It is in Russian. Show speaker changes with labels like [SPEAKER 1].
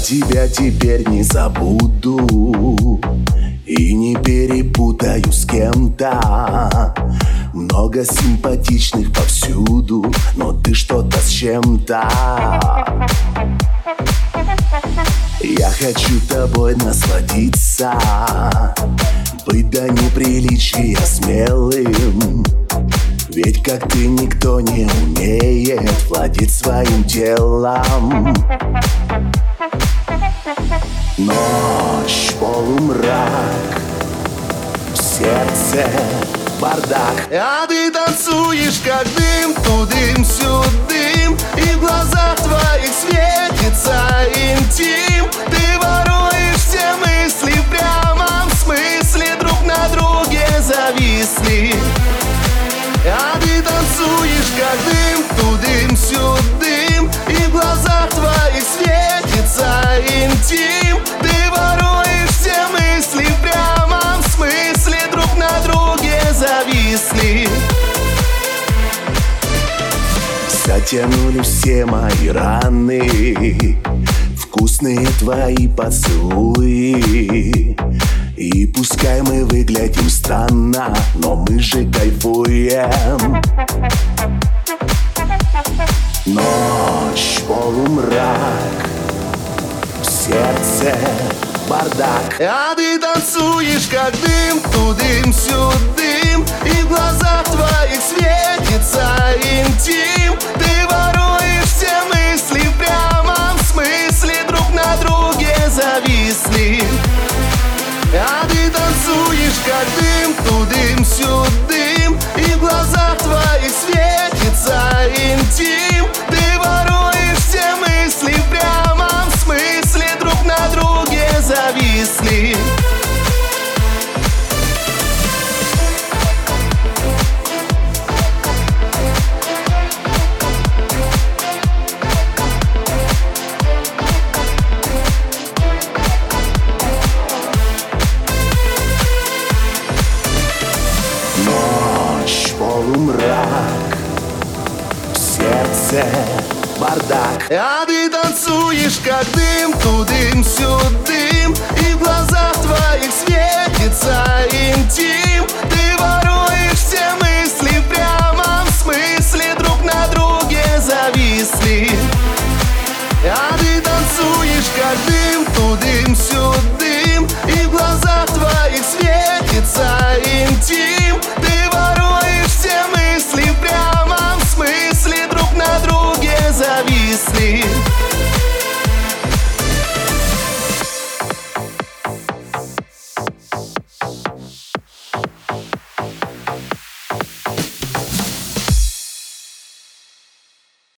[SPEAKER 1] тебя теперь не забуду и не перепутаю с кем-то. Много симпатичных повсюду, но ты что-то с чем-то. Я хочу тобой насладиться, быть до неприличия смелым. Ведь как ты никто не умеет владеть своим телом. Ночь, полумрак, в сердце бардак. А ты танцуешь как дым, тудым-сюдым, и в глазах твоих светится интим. Ты воруешь все мысли в прямом смысле, друг на друге зависли. А ты танцуешь как дым, тудым-сюдым, и в глазах твоих светится интим. Ты воруешь все мысли в прямом смысле, друг на друге зависли. Затянули все мои раны, вкусные твои поцелуи. И пускай мы выглядим странно, но мы же кайфуем. Ночь, полумрак, в сердце бардак. А ты танцуешь как дым, тудым-сюдым, и в глазах твоих светится интим. Ты воруешь все мысли в прямом смысле, друг на друге зависли. А ты танцуешь как дым, тудым-сюдым, и в глазах твоих светится интим. Ты воруешь все мысли в прямом смысле, друг на друге зависли. Ночь, полумрак, в сердце бардак. А ты танцуешь как дым, тудым-сюдым, и в глазах твоих светится интим. Ты воруешь все мысли в прямом смысле, друг на друге зависли. А ты танцуешь как дым, тудым-сюдым, и в глазах твоих светится интим. Ты воруешь все мысли в прямом смысле, друг на друге зависли.